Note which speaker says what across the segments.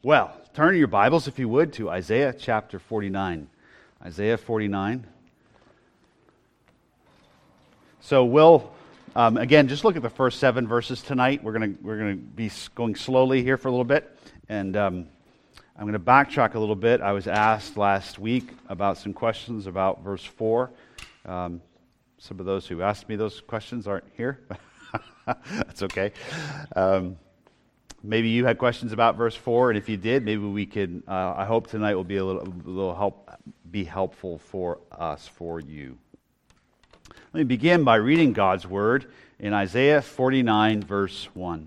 Speaker 1: Well, turn your Bibles, if you would, to Isaiah chapter 49. Isaiah 49. So we'll, again, just look at the first 7 verses tonight. We're gonna be going slowly here for a little bit, and I'm going to backtrack a little bit. I was asked last week about some questions about verse 4. Some of those who asked me those questions aren't here. That's okay. Maybe you had questions about verse 4, and if you did, maybe we could. I hope tonight will be helpful for us, for you. Let me begin by reading God's word in Isaiah 49, verse 1.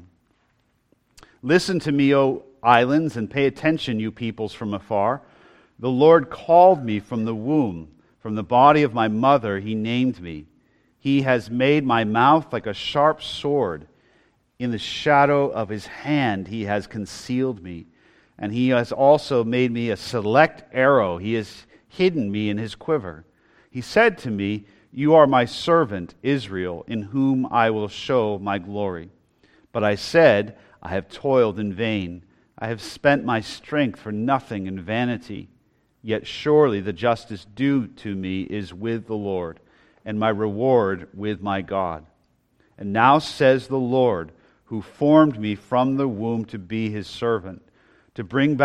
Speaker 1: Listen to me, O islands, and pay attention, you peoples from afar. The Lord called me from the womb, from the body of my mother. He named me. He has made my mouth like a sharp sword. In the shadow of his hand he has concealed me, and he has also made me a select arrow. He has hidden me in his quiver. He said to me, You are my servant, Israel, in whom I will show my glory. But I said, I have toiled in vain. I have spent my strength for nothing in vanity. Yet surely the justice due to me is with the Lord, and my reward with my God. And now says the Lord, who formed me from the womb to be his servant, to bring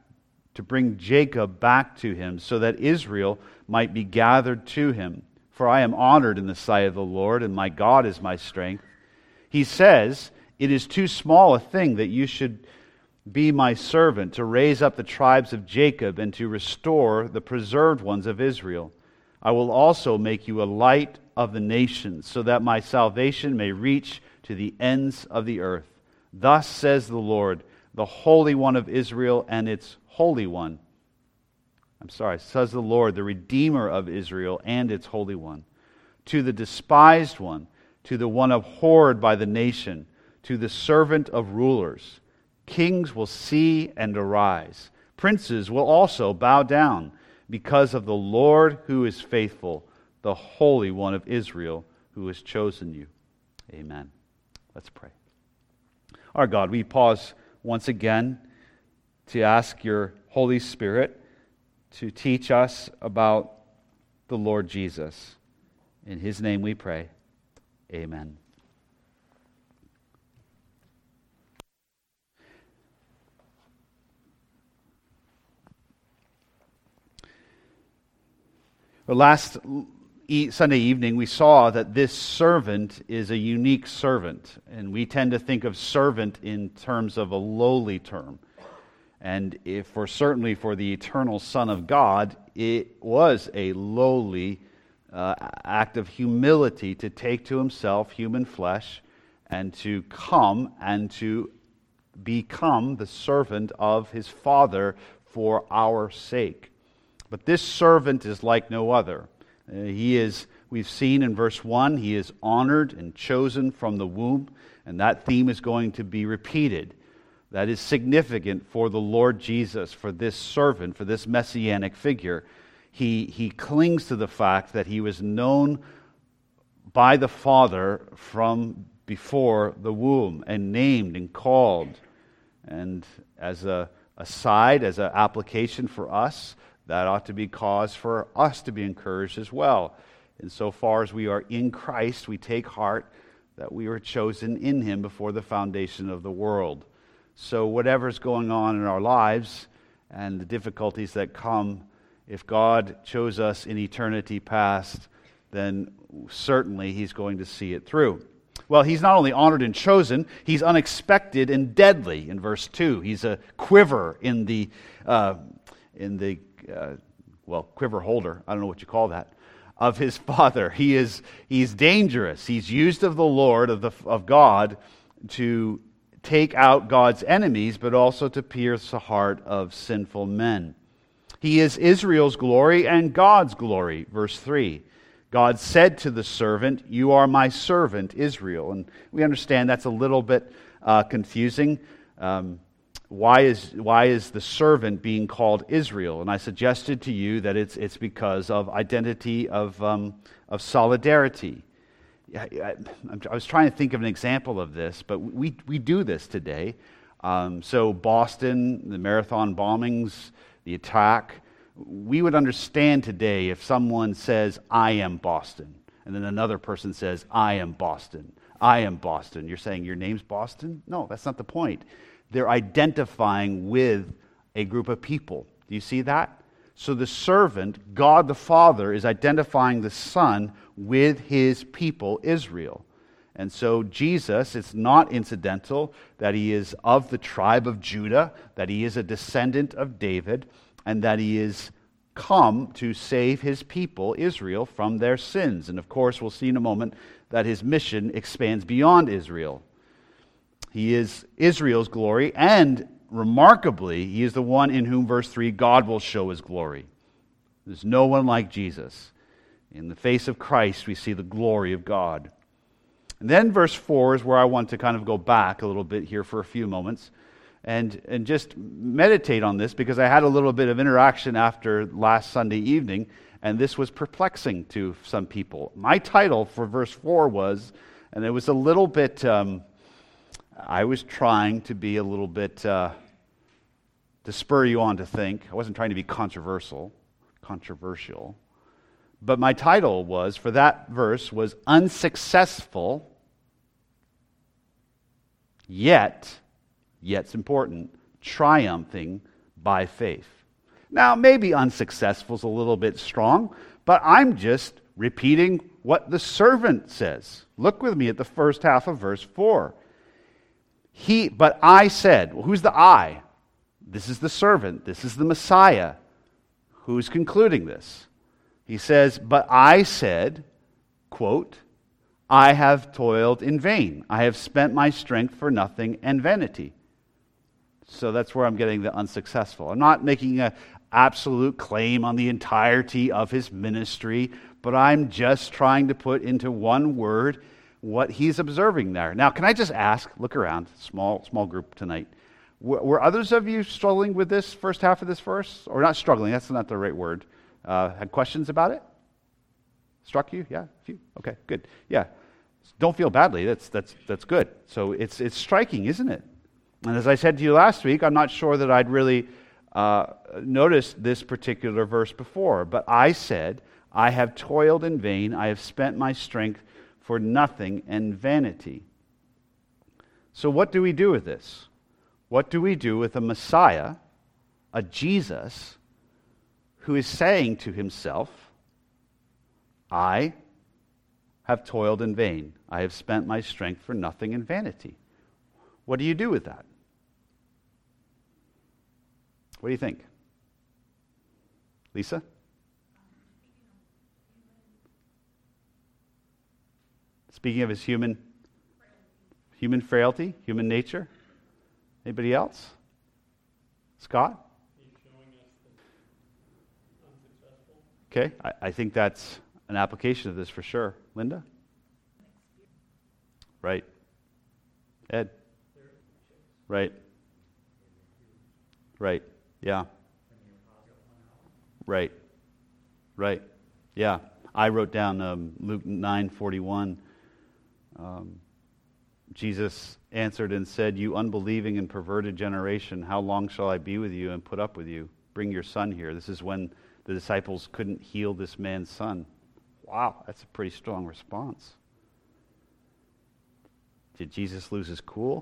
Speaker 1: Jacob back to him, so that Israel might be gathered to him. For I am honored in the sight of the Lord, and my God is my strength. He says, It is too small a thing that you should be my servant, to raise up the tribes of Jacob and to restore the preserved ones of Israel. I will also make you a light of the nations, so that my salvation may reach to the ends of the earth. Thus says the Lord, the Holy One of Israel and its Holy One. Says the Lord, the Redeemer of Israel and its Holy One. To the despised one, to the one abhorred by the nation, to the servant of rulers. Kings will see and arise. Princes will also bow down because of the Lord who is faithful, the Holy One of Israel who has chosen you. Amen. Let's pray. Our God, we pause once again to ask your Holy Spirit to teach us about the Lord Jesus. In his name we pray. Amen. Last Sunday evening, we saw that this servant is a unique servant, and we tend to think of servant in terms of a lowly term. And certainly for the eternal Son of God, it was a lowly act of humility to take to himself human flesh and to come and to become the servant of his Father for our sake. But this servant is like no other. We've seen in verse 1, he is honored and chosen from the womb, and that theme is going to be repeated. That is significant for the Lord Jesus, for this servant, for this messianic figure. He clings to the fact that he was known by the Father from before the womb, and named and called. And as an aside, as an application for us, that ought to be cause for us to be encouraged as well. Insofar as we are in Christ, we take heart that we were chosen in him before the foundation of the world. So whatever's going on in our lives and the difficulties that come, if God chose us in eternity past, then certainly he's going to see it through. Well, he's not only honored and chosen, he's unexpected and deadly in verse 2. He's a quiver in the quiver holder, I don't know what you call that, of his Father. He's dangerous. He's used of the Lord, of God, to take out God's enemies, but also to pierce the heart of sinful men. He is Israel's glory and God's glory, verse 3. God said to the servant, You are my servant, Israel. And we understand that's a little bit confusing. Why is the servant being called Israel? And I suggested to you that it's because of identity of solidarity. I was trying to think of an example of this, but we do this today. So Boston, the marathon bombings, the attack, we would understand today if someone says, I am Boston, and then another person says, I am Boston. I am Boston. You're saying your name's Boston? No, that's not the point. They're identifying with a group of people. Do you see that? So the servant, God the Father, is identifying the Son with his people, Israel. And so Jesus, it's not incidental that he is of the tribe of Judah, that he is a descendant of David, and that he is come to save his people, Israel, from their sins. And of course, we'll see in a moment that his mission expands beyond Israel. He is Israel's glory, and remarkably, he is the one in whom, verse 3, God will show his glory. There's no one like Jesus. In the face of Christ, we see the glory of God. And then verse 4 is where I want to kind of go back a little bit here for a few moments and just meditate on this, because I had a little bit of interaction after last Sunday evening, and this was perplexing to some people. My title for verse 4 was, and it was a little bit, I was trying to be a little bit, to spur you on to think. I wasn't trying to be controversial. But my title was, for that verse, was unsuccessful, yet's important, triumphing by faith. Now, maybe unsuccessful is a little bit strong, but I'm just repeating what the servant says. Look with me at the first half of verse 4. But I said, well, who's the I? This is the servant. This is the Messiah. Who's concluding this? He says, but I said, quote, I have toiled in vain. I have spent my strength for nothing and vanity. So that's where I'm getting the unsuccessful. I'm not making an absolute claim on the entirety of his ministry, but I'm just trying to put into one word what he's observing there. Now, can I just ask, look around, small group tonight, were others of you struggling with this first half of this verse? Or not struggling, that's not the right word. Had questions about it? Struck you? Yeah? A few? Okay, good. Yeah. Don't feel badly. That's good. So it's striking, isn't it? And as I said to you last week, I'm not sure that I'd really noticed this particular verse before. But I said, I have toiled in vain. I have spent my strength for nothing and vanity. So what do we do with this? What do we do with a Messiah, a Jesus, who is saying to himself, I have toiled in vain. I have spent my strength for nothing and vanity. What do you do with that? What do you think? Lisa? Speaking of his human frailty, human nature. Anybody else? Scott? Okay, I think that's an application of this for sure. Linda? Right. Ed? Right. Right. Yeah. Right. Right. Yeah. I wrote down Luke 9:41. Jesus answered and said, you unbelieving and perverted generation, how long shall I be with you and put up with you? Bring your son here. This is when the disciples couldn't heal this man's son. Wow, that's a pretty strong response. Did Jesus lose his cool?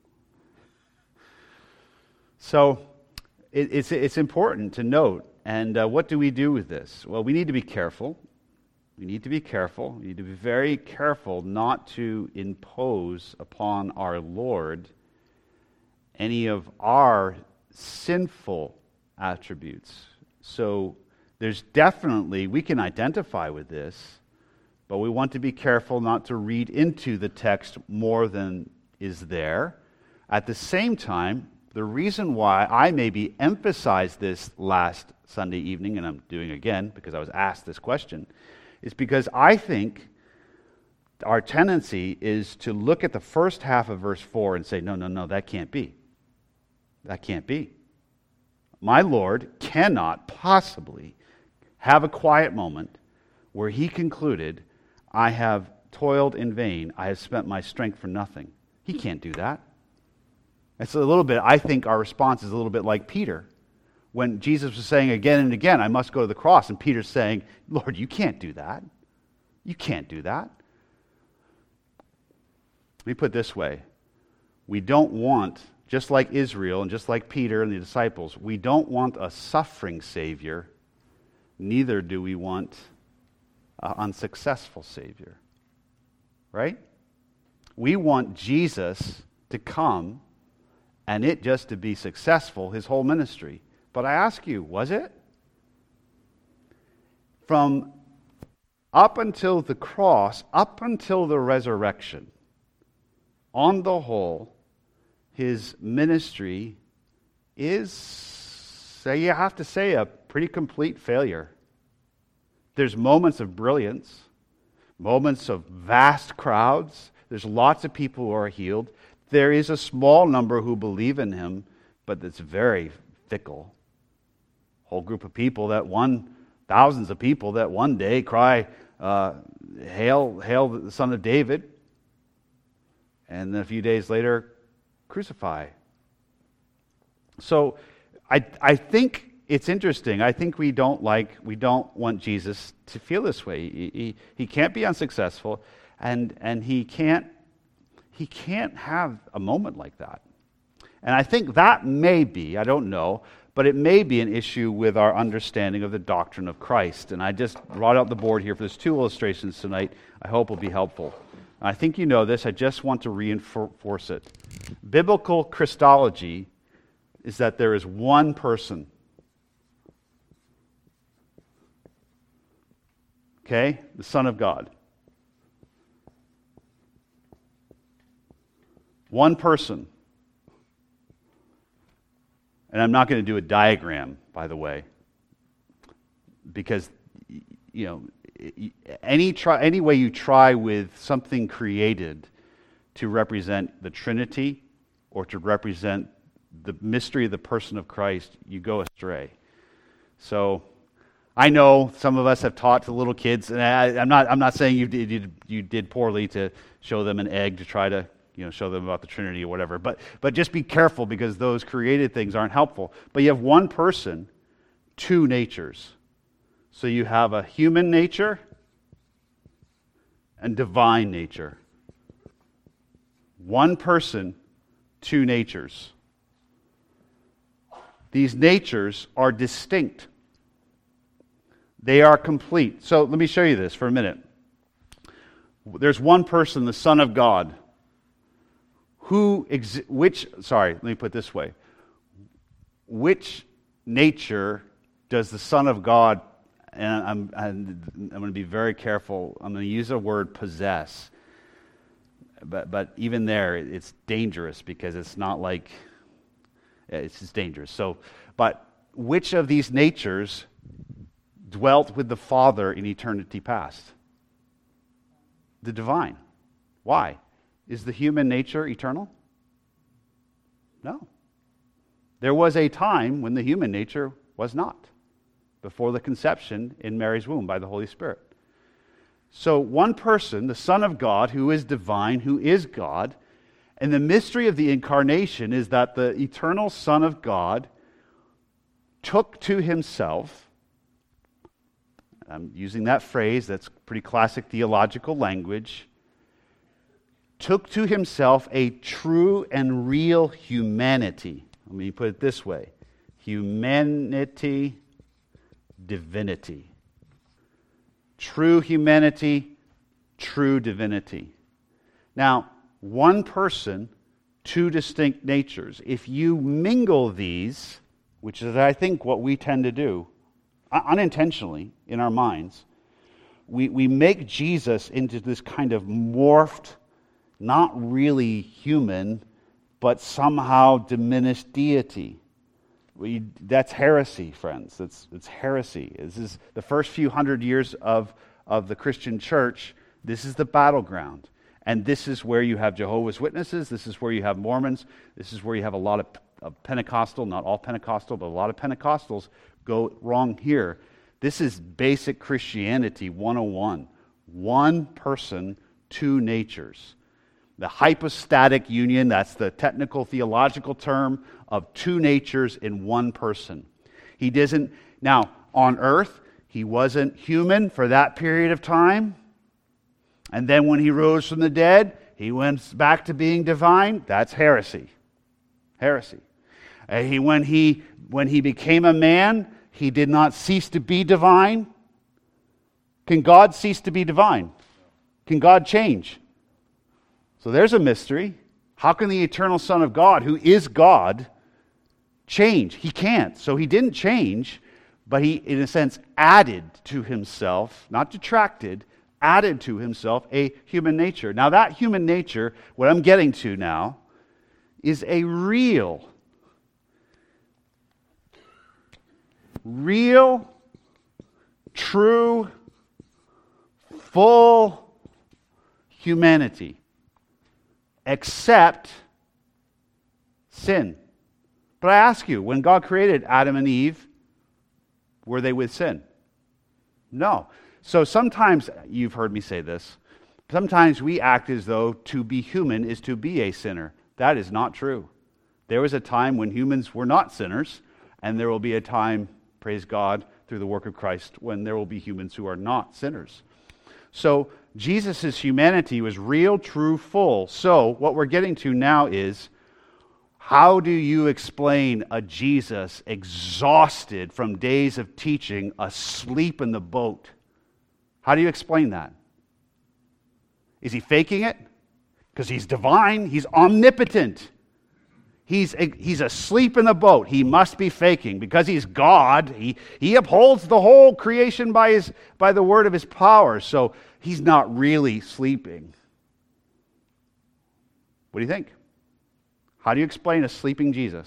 Speaker 1: So it's important to note. And what do we do with this? Well, we need to be careful. We need to be careful. We need to be very careful not to impose upon our Lord any of our sinful attributes. So there's definitely, we can identify with this, but we want to be careful not to read into the text more than is there. At the same time, the reason why I maybe emphasized this last Sunday evening, and I'm doing again because I was asked this question, is because I think our tendency is to look at the first half of verse 4 and say, no, that can't be. That can't be. My Lord cannot possibly have a quiet moment where he concluded, I have toiled in vain, I have spent my strength for nothing. He can't do that. It's a little bit, I think our response is a little bit like Peter. When Jesus was saying again and again, I must go to the cross, and Peter's saying, Lord, you can't do that. You can't do that. Let me put it this way. We don't want, just like Israel and just like Peter and the disciples, we don't want a suffering Savior, neither do we want an unsuccessful Savior. Right? We want Jesus to come and it just to be successful, his whole ministry. But I ask you, was it? From up until the cross, up until the resurrection, on the whole, his ministry is, you have to say, a pretty complete failure. There's moments of brilliance, moments of vast crowds. There's lots of people who are healed. There is a small number who believe in him, but it's very fickle. Whole group of people thousands of people that one day cry, hail, hail the Son of David, and then a few days later, crucify. So I think it's interesting. I think we don't want Jesus to feel this way. He can't be unsuccessful, and he can't have a moment like that. And I think that may be, I don't know, but it may be an issue with our understanding of the doctrine of Christ. And I just brought out the board here for those two illustrations tonight. I hope will be helpful. I think you know this. I just want to reinforce it. Biblical Christology is that there is one person. Okay? The Son of God. One person. And I'm not going to do a diagram, by the way, because, any way you try with something created to represent the Trinity or to represent the mystery of the person of Christ, you go astray. So I know some of us have taught to little kids, and I'm not saying you did poorly to show them an egg to try to show them about the Trinity or whatever. But just be careful, because those created things aren't helpful. But you have one person, two natures. So you have a human nature and divine nature. One person, two natures. These natures are distinct. They are complete. So let me show you this for a minute. There's one person, the Son of God, let me put it this way. Which nature does the Son of God, and I'm going to be very careful, I'm going to use the word possess, but even there, it's dangerous, because it's not like, it's just dangerous. So, but which of these natures dwelt with the Father in eternity past? The divine. Why? Is the human nature eternal? No. There was a time when the human nature was not, before the conception in Mary's womb by the Holy Spirit. So one person, the Son of God, who is divine, who is God, and the mystery of the incarnation is that the eternal Son of God took to himself, I'm using that phrase, that's pretty classic theological language, took to himself a true and real humanity. Let me put it this way. Humanity, divinity. True humanity, true divinity. Now, one person, two distinct natures. If you mingle these, which is, I think, what we tend to do, unintentionally in our minds, we make Jesus into this kind of morphed, not really human, but somehow diminished deity. That's heresy, friends. It's heresy. This is the first few hundred years of the Christian church. This is the battleground. And this is where you have Jehovah's Witnesses. This is where you have Mormons. This is where you have a lot of Pentecostal, not all Pentecostal, but a lot of Pentecostals go wrong here. This is basic Christianity 101. One person, two natures. The hypostatic union, that's the technical theological term of two natures in one person. Now, on earth, he wasn't human for that period of time. And then when he rose from the dead, he went back to being divine. That's heresy. Heresy. When he became a man, he did not cease to be divine. Can God cease to be divine? Can God change? So there's a mystery. How can the eternal Son of God, who is God, change? He can't. So he didn't change, but he, in a sense, added to himself, not detracted, added to himself a human nature. Now that human nature, what I'm getting to now, is a real, true, full humanity. Except sin. But I ask you, when God created Adam and Eve, were they with sin? No. So sometimes, you've heard me say this, sometimes we act as though to be human is to be a sinner. That is not true. There was a time when humans were not sinners, and there will be a time, praise God, through the work of Christ, when there will be humans who are not sinners. So Jesus' humanity was real, true, full. So what we're getting to now is, how do you explain a Jesus exhausted from days of teaching, asleep in the boat? How do you explain that? Is he faking it? Because he's divine, he's omnipotent. He's asleep in the boat. He must be faking because he's God. He upholds the whole creation by the word of his power. So he's not really sleeping. What do you think? How do you explain a sleeping Jesus?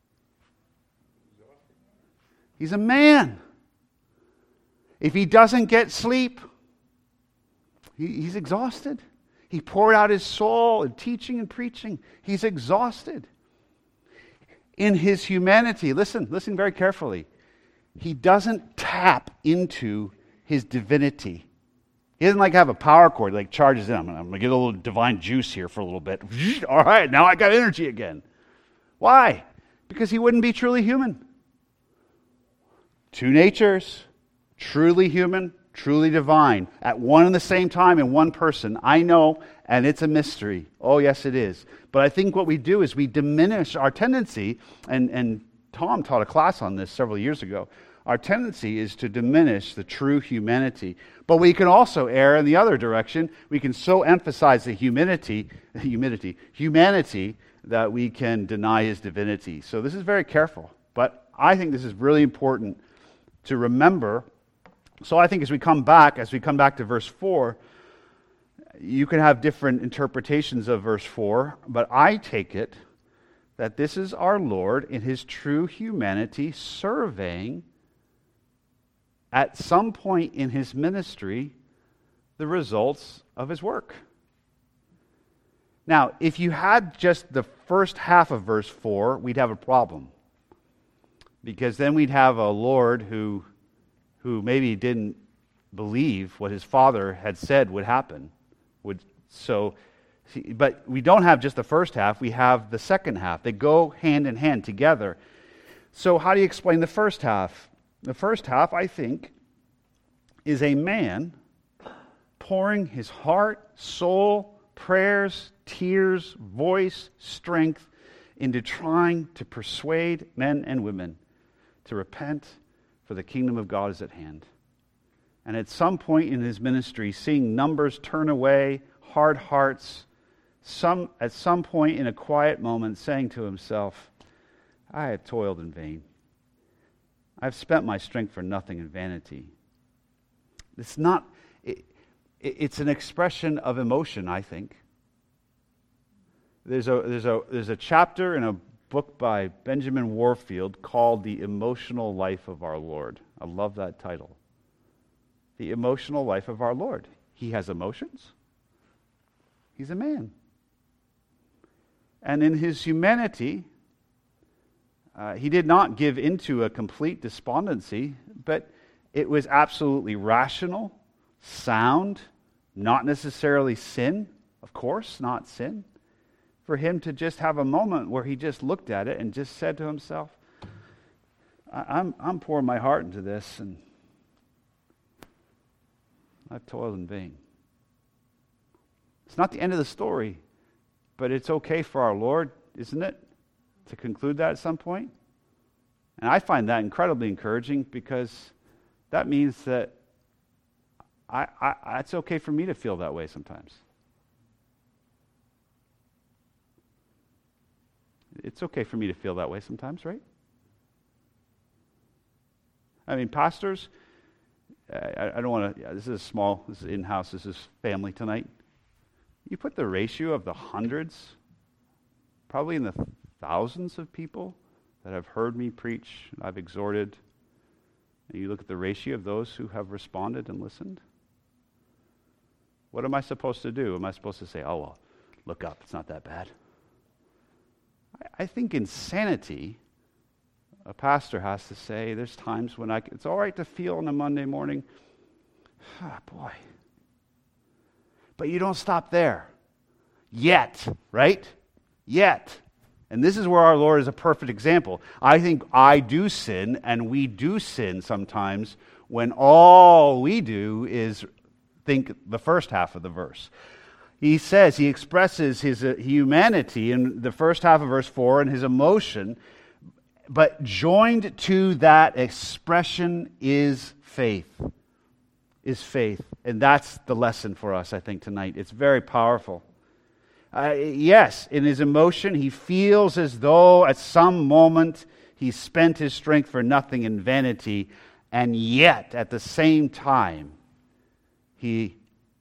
Speaker 1: He's a man. If he doesn't get sleep, he's exhausted. He poured out his soul in teaching and preaching. He's exhausted. In his humanity, listen very carefully. He doesn't tap into his divinity. He doesn't like have a power cord, like charges in. I'm going to get a little divine juice here for a little bit. All right, now I got energy again. Why? Because he wouldn't be truly human. Two natures, truly human, truly divine, at one and the same time in one person. I know, and it's a mystery. Oh, yes, it is. But I think what we do is we diminish our tendency, and Tom taught a class on this several years ago. Our tendency is to diminish the true humanity. But we can also err in the other direction. We can so emphasize the humanity that we can deny his divinity. So this is very careful. But I think this is really important to remember. So I think as we come back to verse 4, you can have different interpretations of verse 4, but I take it that this is our Lord in his true humanity surveying at some point in his ministry the results of his work. Now, if you had just the first half of verse 4, we'd have a problem. Because then we'd have a Lord who maybe didn't believe what his Father had said would happen. But we don't have just the first half, we have the second half. They go hand in hand together. So how do you explain the first half? The first half, I think, is a man pouring his heart, soul, prayers, tears, voice, strength into trying to persuade men and women to repent, for the kingdom of God is at hand. And at some point in his ministry, seeing numbers turn away, hard hearts, at some point in a quiet moment saying to himself, I have toiled in vain. I've spent my strength for nothing in vanity. It's an expression of emotion, I think. There's a chapter in a book by Benjamin Warfield called The Emotional Life of Our Lord. I love that title. The emotional life of our Lord. He has emotions. He's a man. And in his humanity, he did not give into a complete despondency, but it was absolutely rational, sound, not necessarily sin. Of course, not sin. For him to just have a moment where he just looked at it and just said to himself, I'm pouring my heart into this, and I've toiled in vain. It's not the end of the story, but it's okay for our Lord, isn't it, to conclude that at some point? And I find that incredibly encouraging, because that means that it's okay for me to feel that way sometimes. It's okay for me to feel that way sometimes, right? I mean, pastors, I don't want to, this is in-house, this is family tonight. You put the ratio of the hundreds, probably in the thousands of people that have heard me preach, I've exhorted, and you look at the ratio of those who have responded and listened. What am I supposed to do? Am I supposed to say, oh, well, look up, it's not that bad? I think in sanity, a pastor has to say, there's times when it's all right to feel on a Monday morning, boy. But you don't stop there. Yet, right? Yet. And this is where our Lord is a perfect example. I think I do sin, and we do sin sometimes, when all we do is think the first half of the verse. He says, he expresses his humanity in the first half of verse 4 and his emotion, but joined to that expression is faith. Is faith. And that's the lesson for us, I think, tonight. It's very powerful. Yes, in his emotion, he feels as though at some moment he spent his strength for nothing in vanity, and yet, at the same time, he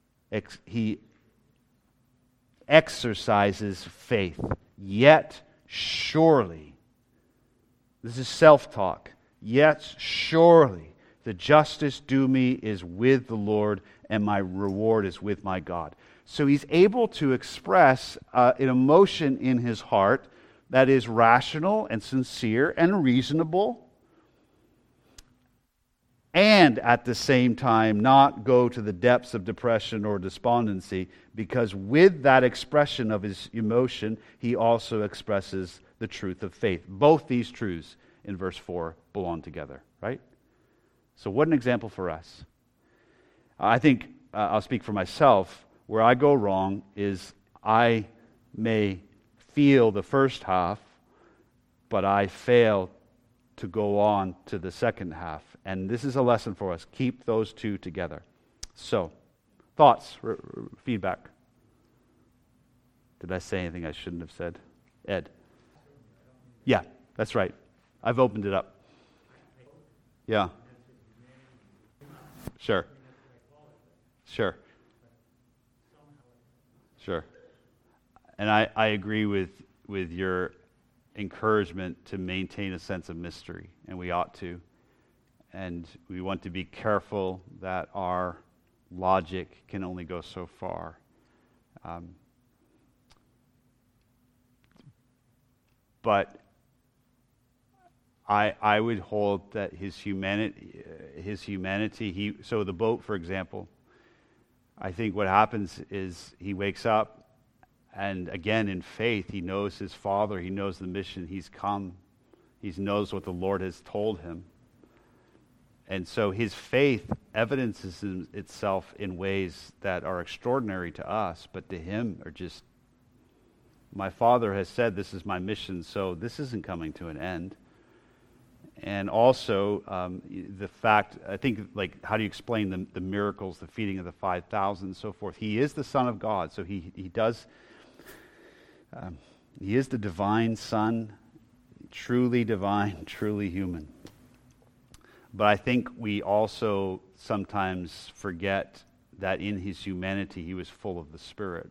Speaker 1: exercises faith. Yet surely, this is self-talk, yet surely the justice due me is with the Lord, and my reward is with my God. So he's able to express an emotion in his heart that is rational and sincere and reasonable, and at the same time not go to the depths of depression or despondency, because with that expression of his emotion, he also expresses the truth of faith. Both these truths in verse 4 belong together, right? So what an example for us. I think, I'll speak for myself, where I go wrong is I may feel the first half, but I fail to go on to the second half. And this is a lesson for us. Keep those two together. So, thoughts, feedback. Did I say anything I shouldn't have said? Ed? Yeah, that's right. I've opened it up. Yeah. Sure. Sure. Sure. And I agree with your encouragement to maintain a sense of mystery, and we ought to. And we want to be careful that our logic can only go so far. But I would hold that his humanity, so the boat, for example, I think what happens is he wakes up, and again in faith, he knows his Father, he knows the mission, he's come, he knows what the Lord has told him. And so his faith evidences itself in ways that are extraordinary to us, but to him are just, my Father has said this is my mission, so this isn't coming to an end. And also the fact, I think, like, how do you explain the miracles, the feeding of the 5,000 and so forth? He is the Son of God, so he is the divine Son, truly divine, truly human. But I think we also sometimes forget that in his humanity he was full of the Spirit.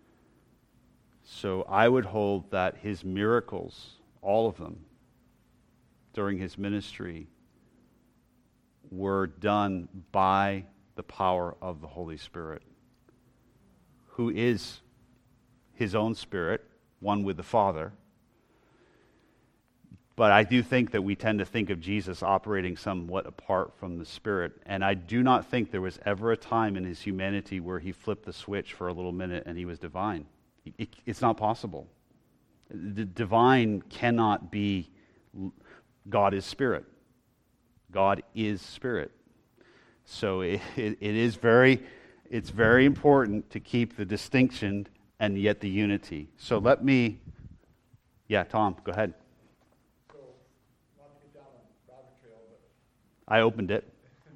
Speaker 1: So I would hold that his miracles, all of them, during his ministry, were done by the power of the Holy Spirit, who is his own Spirit, one with the Father. But I do think that we tend to think of Jesus operating somewhat apart from the Spirit. And I do not think there was ever a time in his humanity where he flipped the switch for a little minute and he was divine. It's not possible. The divine cannot be, God is Spirit. God is Spirit. So it's very important to keep the distinction and yet the unity. So let me, Tom, go ahead.
Speaker 2: So, not to get down a rabbit trail, but
Speaker 1: I opened it.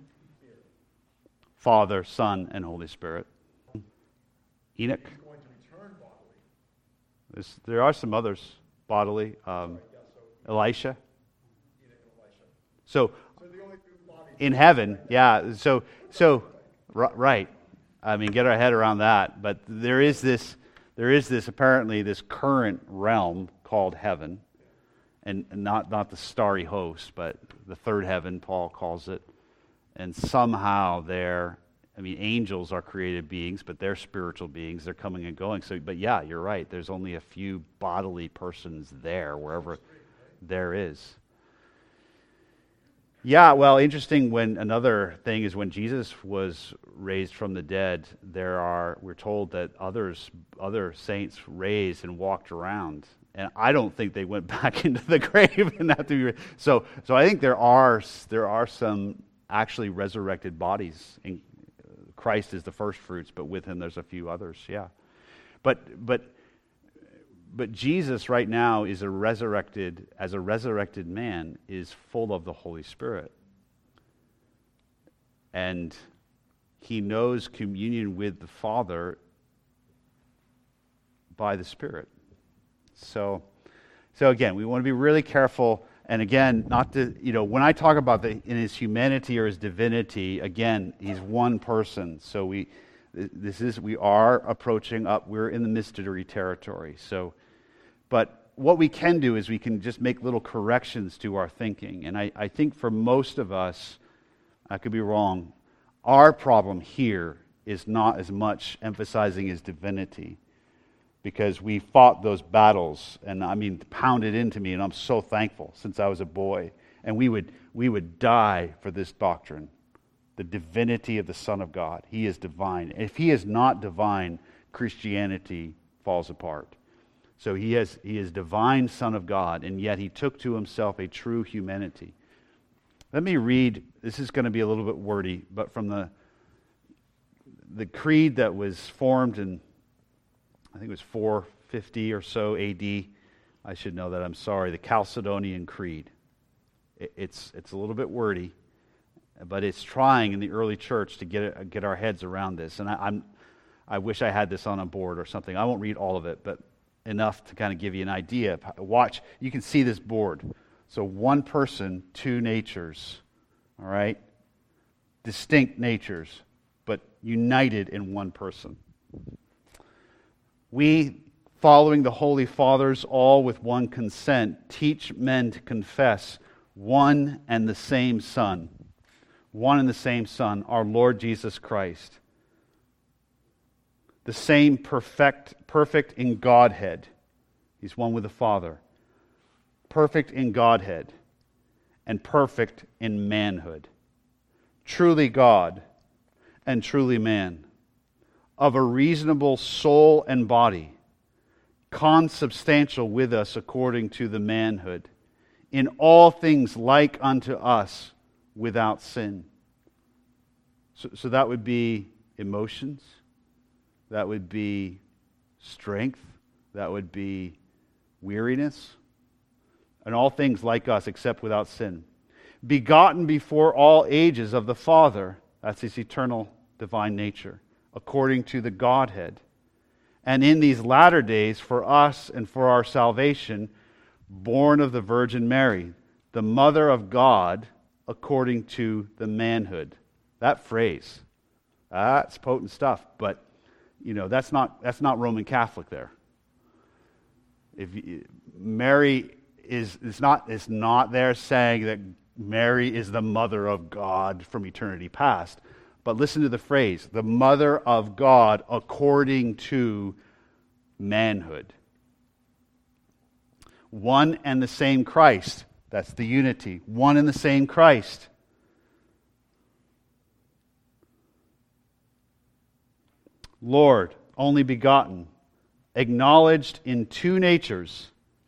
Speaker 1: Father, Son, and Holy Spirit. Enoch.
Speaker 2: he's going to return bodily.
Speaker 1: There are some others bodily.
Speaker 2: So
Speaker 1: Elisha.
Speaker 2: Enoch and Elisha.
Speaker 1: So
Speaker 2: So the only two bodies
Speaker 1: in heaven, right. I mean, get our head around that. But there is this apparently this current realm called heaven, and not the starry host, but the third heaven, Paul calls it. And somehow angels are created beings, but they're spiritual beings. They're coming and going. So, but yeah, you're right. There's only a few bodily persons there, wherever there is. Yeah, well, interesting. When another thing is when Jesus was raised from the dead, we're told that other saints raised and walked around, and I don't think they went back into the grave and have to be. So I think there are some actually resurrected bodies. Christ is the first fruits, but with him there's a few others. Yeah, but Jesus right now as a resurrected man is full of the Holy Spirit. And he knows communion with the Father by the Spirit. So again, we want to be really careful. And again, not to, when I talk about in his humanity or his divinity, again, he's one person. So we are approaching up, we're in the mystery territory. But what we can do is we can just make little corrections to our thinking. And I think for most of us, I could be wrong, our problem here is not as much emphasizing his divinity, because we fought those battles, and pounded into me, and I'm so thankful since I was a boy. And we would die for this doctrine, the divinity of the Son of God. He is divine. If he is not divine, Christianity falls apart. So he is divine Son of God, and yet he took to himself a true humanity. Let me read, this is going to be a little bit wordy, but from the creed that was formed in, I think it was 450 or so AD. I should know that, I'm sorry. The Chalcedonian Creed. It's a little bit wordy, but it's trying in the early church to get our heads around this. And I wish I had this on a board or something. I won't read all of it, but enough to kind of give you an idea. Watch, you can see this board. So one person, two natures. All right? Distinct natures, but united in one person. We, following the Holy Fathers, all with one consent, teach men to confess one and the same Son, our Lord Jesus Christ, the same perfect in Godhead. He's one with the Father. Perfect in Godhead and perfect in manhood. Truly God and truly man. Of a reasonable soul and body, consubstantial with us according to the manhood, in all things like unto us, without sin. So that would be emotions, that would be strength, that would be weariness, and all things like us except without sin. Begotten before all ages of the Father, that's his eternal divine nature, according to the Godhead. And in these latter days, for us and for our salvation, born of the Virgin Mary, the mother of God, according to the manhood. That phrase, that's potent stuff, but that's not Roman Catholic there. Mary is not there saying that Mary is the mother of God from eternity past. But listen to the phrase, the mother of God according to manhood. One and the same Christ. That's the unity. One and the same Christ. Lord, only begotten, acknowledged in two natures.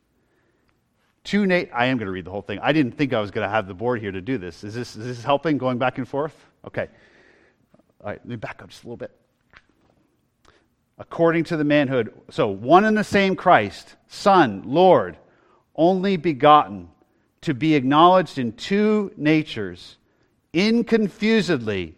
Speaker 1: I am going to read the whole thing. I didn't think I was going to have the board here to do this. Is this helping, going back and forth? Okay. All right, let me back up just a little bit. According to the manhood. So, one and the same Christ, Son, Lord, only begotten, to be acknowledged in two natures, inconfusedly,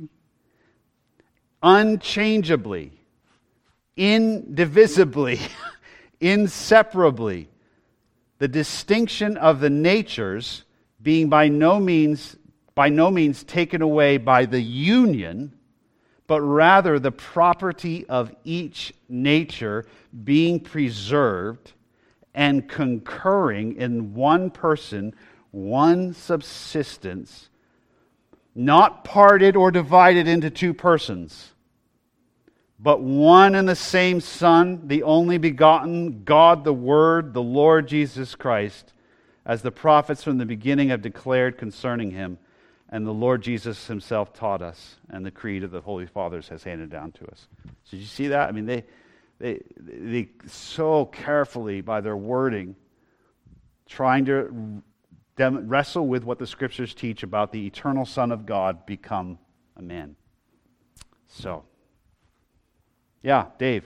Speaker 1: unchangeably, indivisibly, inseparably. The distinction of the natures being by no means taken away by the union, but rather the property of each nature being preserved and concurring in one person, one subsistence, not parted or divided into two persons, but one and the same Son, the only begotten, God the Word, the Lord Jesus Christ, as the prophets from the beginning have declared concerning him, and the Lord Jesus himself taught us, and the creed of the Holy Fathers has handed down to us. So did you see that? I mean, they so carefully, by their wording, trying to wrestle with what the Scriptures teach about the eternal Son of God become a man. So, yeah, Dave.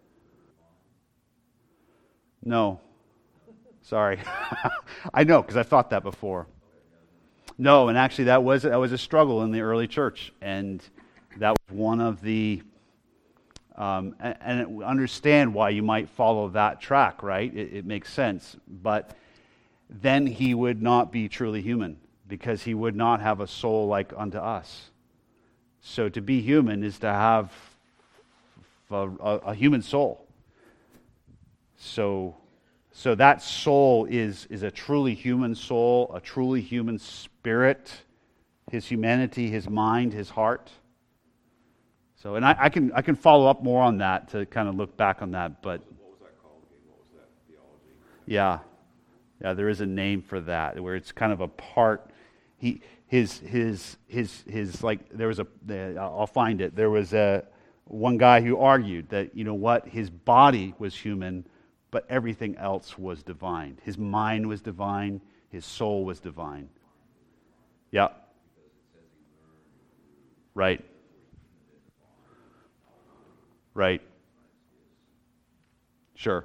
Speaker 1: No. Sorry. I know, because I thought that before. No, and actually that was a struggle in the early church, and that was one of the, and understand why you might follow that track, right? It makes sense, but then he would not be truly human, because he would not have a soul like unto us. So to be human is to have a human soul. So that soul is a truly human soul, a truly human spirit, his humanity, his mind, his heart. So, and I can follow up more on that to kind of look back on that. But
Speaker 2: what was that called again? What was that theology?
Speaker 1: Yeah, there is a name for that where it's kind of a part. His like there was I'll find it. There was one guy who argued that, you know what, his body was human, but everything else was divine. His mind was divine. His soul was divine. Yeah. Right. Right. Sure.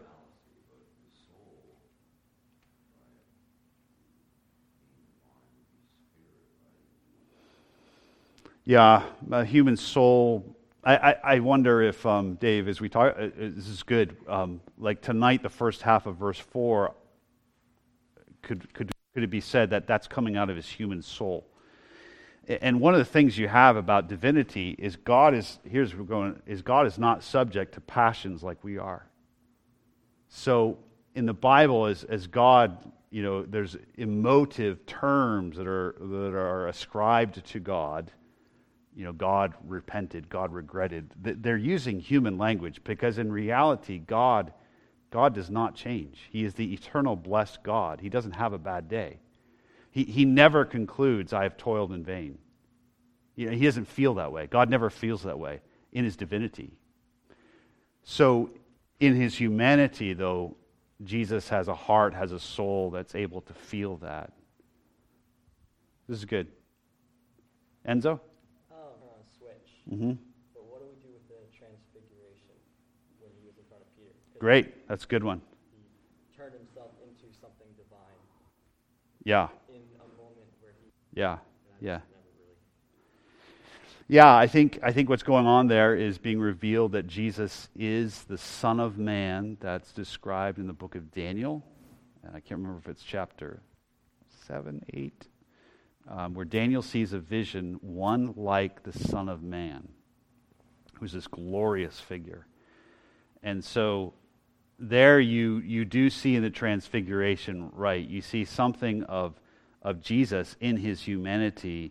Speaker 1: Yeah, a human soul. I wonder if, Dave, as we talk, this is good. Like tonight, the first half of verse 4, could it be said that that's coming out of his human soul? And one of the things you have about divinity is God is not subject to passions like we are. So in the Bible, as God, you know, there's emotive terms that are ascribed to God. You know, God repented, God regretted. They're using human language because in reality, God does not change. He is the eternal blessed God. He doesn't have a bad day. He never concludes, I have toiled in vain. You know, he doesn't feel that way. God never feels that way in his divinity. So in his humanity, though, Jesus has a heart, has a soul that's able to feel that. This is good. Enzo? Mm-hmm.
Speaker 3: But what do we do with the transfiguration when he was in front of Peter?
Speaker 1: Great, that's a good one.
Speaker 3: He turned himself into something divine.
Speaker 1: Yeah.
Speaker 3: In a moment where he.
Speaker 1: Yeah.
Speaker 3: Never really.
Speaker 1: Yeah, I think what's going on there is being revealed that Jesus is the Son of Man that's described in the book of Daniel. And I can't remember if it's chapter 7, 8. Where Daniel sees a vision, one like the Son of Man, who's this glorious figure. And so there you do see in the transfiguration, right, you see something of Jesus in his humanity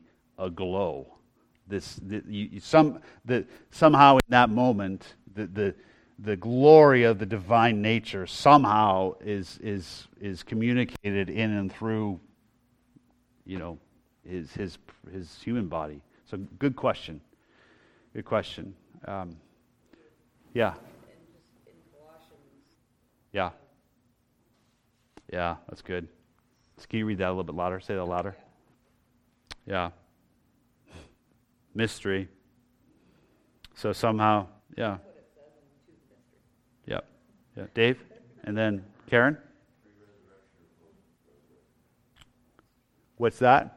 Speaker 1: aglow. Somehow in that moment, the glory of the divine nature somehow is communicated in and through, his human body. So good question. Good question. Yeah.
Speaker 3: And just in Colossians.
Speaker 1: Yeah. Yeah, that's good. Can you read that a little bit louder? Say that louder. Yeah. Mystery. So somehow, yeah.
Speaker 3: That's what it says in 2 mystery.
Speaker 1: Yeah. Yeah. Dave? And then Karen? What's that?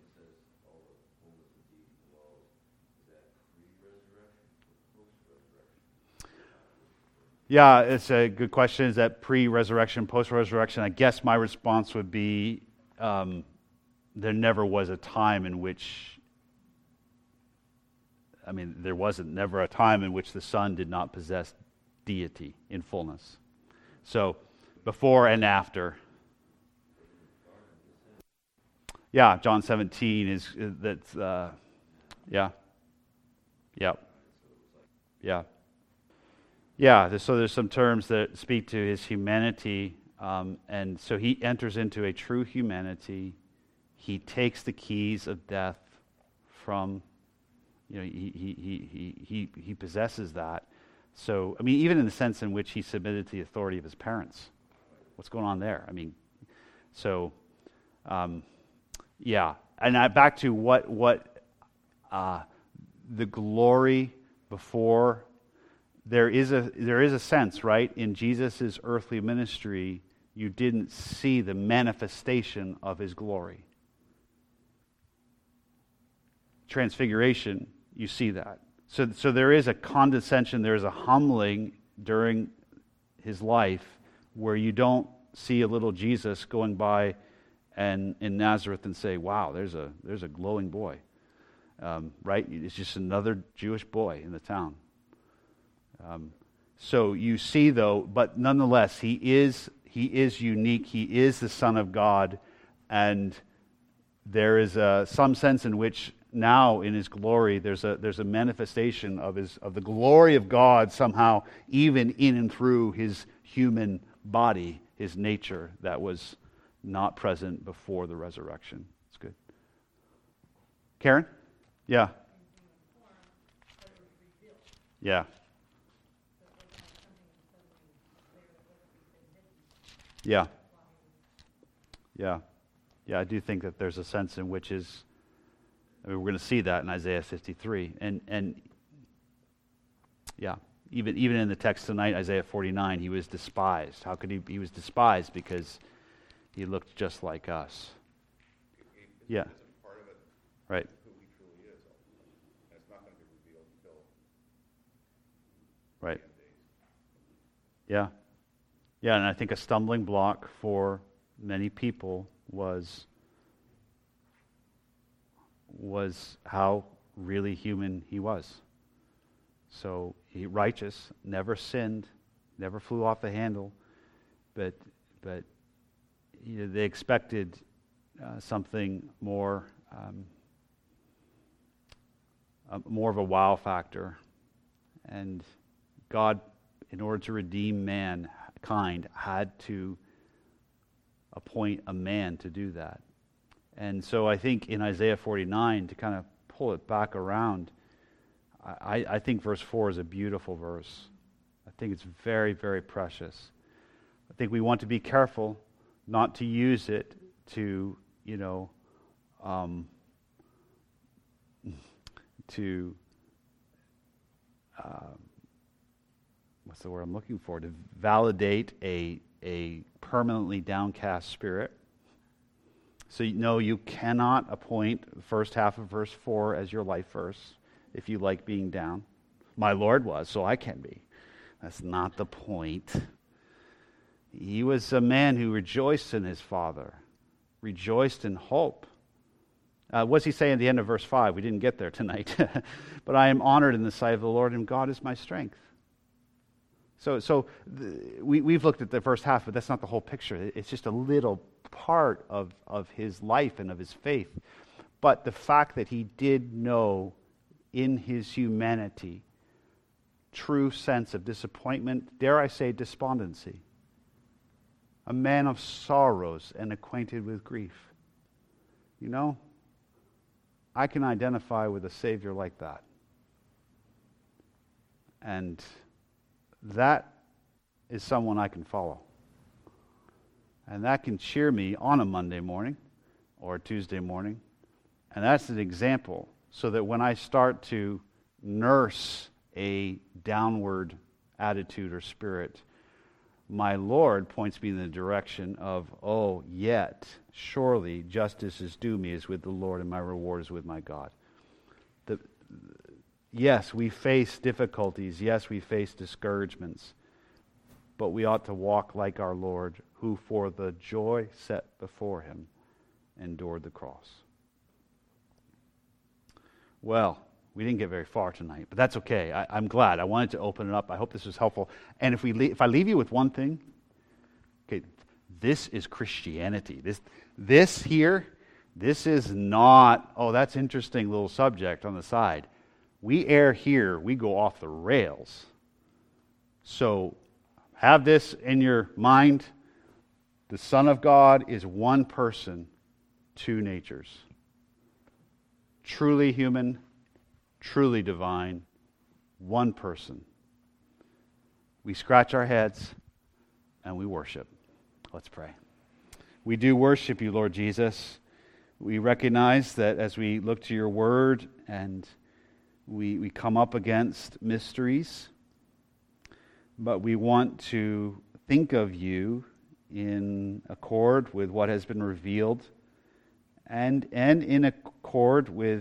Speaker 1: Yeah, it's a good question. Is that pre-resurrection, post-resurrection? I guess my response would be there never was a time in which, there wasn't never a time in which the Son did not possess deity in fullness. So, before and after. Yeah, John 17 is that's, yeah. Yep. Yeah. Yeah, so there's some terms that speak to his humanity, and so he enters into a true humanity. He takes the keys of death from, he possesses that. So, even in the sense in which he submitted to the authority of his parents. What's going on there? Yeah. And back to what the glory before. There is a sense, right, in Jesus' earthly ministry, you didn't see the manifestation of his glory. Transfiguration, you see that. So there is a condescension, there is a humbling during his life where you don't see a little Jesus going by and in Nazareth and say, wow, there's a glowing boy. Right? It's just another Jewish boy in the town. So you see, though, but nonetheless, he is unique. He is the Son of God, and there is some sense in which now, in his glory, there's a manifestation of the glory of God somehow, even in and through his human body, his nature that was not present before the resurrection. It's good. Karen? Yeah. Yeah. Yeah. Yeah. Yeah, I do think that there's a sense in which we're going to see that in Isaiah 53. And yeah, even in the text tonight, Isaiah 49, he was despised. How could he was despised? Because he looked just like us. Yeah.
Speaker 2: It's part of it.
Speaker 1: Right.
Speaker 2: Who he truly is. And it's not going to be revealed until
Speaker 1: Right.
Speaker 2: the end days.
Speaker 1: Yeah. Yeah, and I think a stumbling block for many people was how really human he was. So he righteous, never sinned, never flew off the handle, but they expected something more of a wow factor, and God, in order to redeem mankind, had to appoint a man to do that. And so I think in Isaiah 49, to kind of pull it back around, I think verse 4 is a beautiful verse. I think it's very, very precious. I think we want to be careful not to use it to, what's the word I'm looking for? To validate a permanently downcast spirit. So you cannot appoint the first half of verse 4 as your life verse if you like being down. My Lord was, so I can be. That's not the point. He was a man who rejoiced in his Father, rejoiced in hope. What's he say at the end of verse 5? We didn't get there tonight. But I am honored in the sight of the Lord, and God is my strength. We've looked at the first half, but that's not the whole picture. It's just a little part of his life and of his faith. But the fact that he did know in his humanity true sense of disappointment, dare I say despondency. A man of sorrows and acquainted with grief. You know, I can identify with a Savior like that. And that is someone I can follow. And that can cheer me on a Monday morning or a Tuesday morning. And that's an example so that when I start to nurse a downward attitude or spirit, my Lord points me in the direction of, oh, yet surely justice is due me is with the Lord and my reward is with my God. Yes, we face difficulties. Yes, we face discouragements. But we ought to walk like our Lord, who for the joy set before him endured the cross. Well, we didn't get very far tonight, but that's okay. I'm glad. I wanted to open it up. I hope this was helpful. And if I leave you with one thing, okay, this is Christianity. This is not, oh, that's interesting little subject on the side. We err here, we go off the rails. So have this in your mind. The Son of God is one person, two natures. Truly human, truly divine, one person. We scratch our heads and we worship. Let's pray. We do worship you, Lord Jesus. We recognize that as we look to your word and we come up against mysteries, but we want to think of you in accord with what has been revealed and in accord with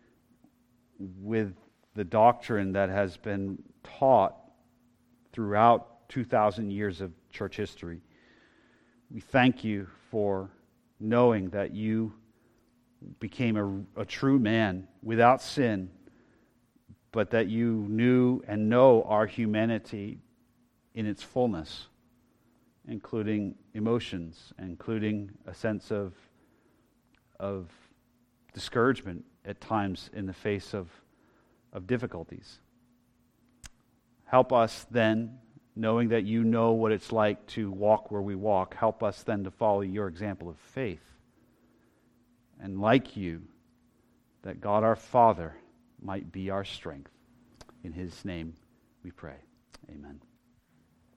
Speaker 1: the doctrine that has been taught throughout 2,000 years of church history. We thank you for knowing that you became a true man without sin, but that you knew and know our humanity in its fullness, including emotions, including a sense of discouragement at times in the face of difficulties. Help us then, knowing that you know what it's like to walk where we walk, help us then to follow your example of faith. And like you, that God our Father might be our strength. In his name we pray. Amen.